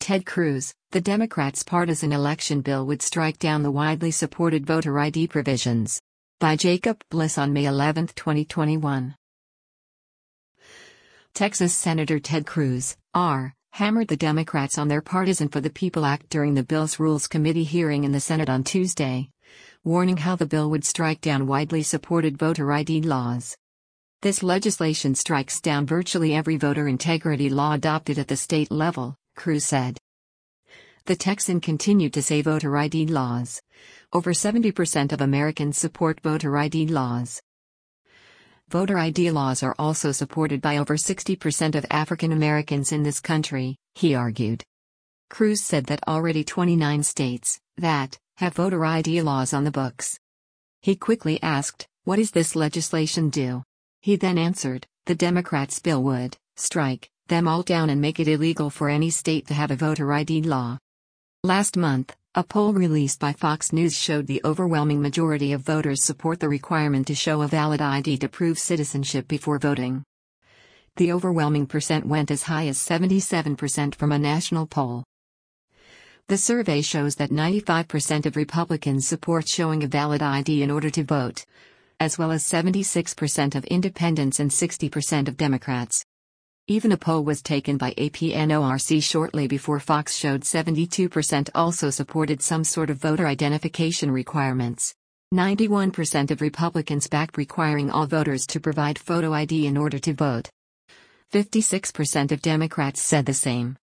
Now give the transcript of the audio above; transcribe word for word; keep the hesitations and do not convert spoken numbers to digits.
Ted Cruz, the Democrats' partisan election bill would strike down the widely supported voter I D provisions. By Jacob Bliss on May eleventh, twenty twenty-one. Texas Senator Ted Cruz, R., hammered the Democrats on their Partisan for the People Act during the Bill's Rules Committee hearing in the Senate on Tuesday, warning how the bill would strike down widely supported voter I D laws. This legislation strikes down virtually every voter integrity law adopted at the state level, Cruz said. The Texan continued to say voter I D laws. Over seventy percent of Americans support voter I D laws. Voter I D laws are also supported by over sixty percent of African Americans in this country, he argued. Cruz said that already twenty-nine states, that, have voter I D laws on the books. He quickly asked, "What does this legislation do?" He then answered, "The Democrats' bill would strike them all down and make it illegal for any state to have a voter I D law." Last month, a poll released by Fox News showed the overwhelming majority of voters support the requirement to show a valid I D to prove citizenship before voting. The overwhelming percent went as high as seventy-seven percent from a national poll. The survey shows that ninety-five percent of Republicans support showing a valid I D in order to vote, as well as seventy-six percent of independents and sixty percent of Democrats. Even a poll was taken by A P N O R C shortly before Fox showed seventy-two percent also supported some sort of voter identification requirements. ninety-one percent of Republicans backed requiring all voters to provide photo I D in order to vote. fifty-six percent of Democrats said the same.